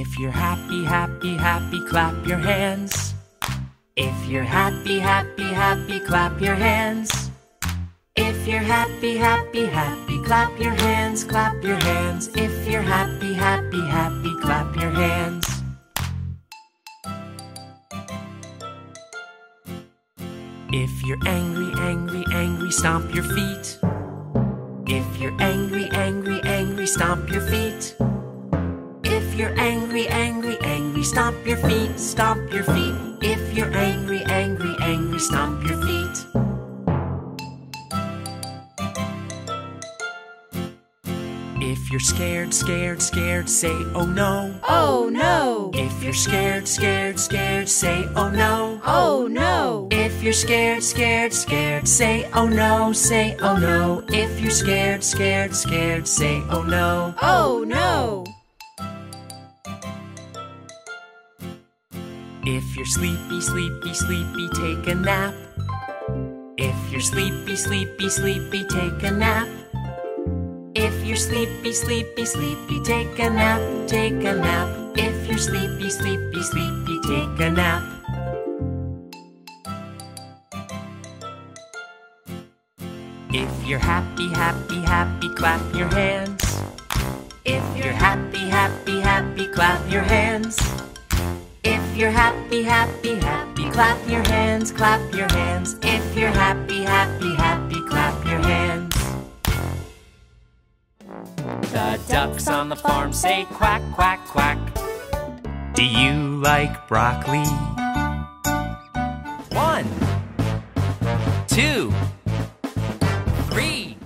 If you're happy, happy, happy, clap your hands. If you're happy, happy, happy, clap your hands. If you're happy, happy, happy, clap your hands, clap your hands. If you're happy, happy, happy, clap your hands. If you're angry, angry, angry, stomp your feet. If you're angry, angry, angry, stomp your feet. If you're angry, angry, angry, stomp your feet, stomp your feet. If you're angry, angry, angry, stomp your feet. If you're scared, scared, scared, say oh no. Oh no. If you're scared, scared, scared, say oh no. Oh no. If you're scared, scared, scared, say oh no, say oh no. If you're scared, scared, scared, say oh no. Oh no. If you're sleepy, sleepy, sleepy, take a nap. If you're sleepy, sleepy, sleepy, take a nap. If you're sleepy, sleepy, sleepy, take a nap, take a nap. If you're sleepy, sleepy, sleepy, take a nap. If you're happy, happy, happy, clap your hands. If you're happy, happy, happy, clap your hands. If you're happy, happy, happy, clap your hands, clap your hands. If you're happy, happy, happy, clap your hands. The ducks on the farm say quack, quack, quack. Do you like broccoli? 1, 2, 3.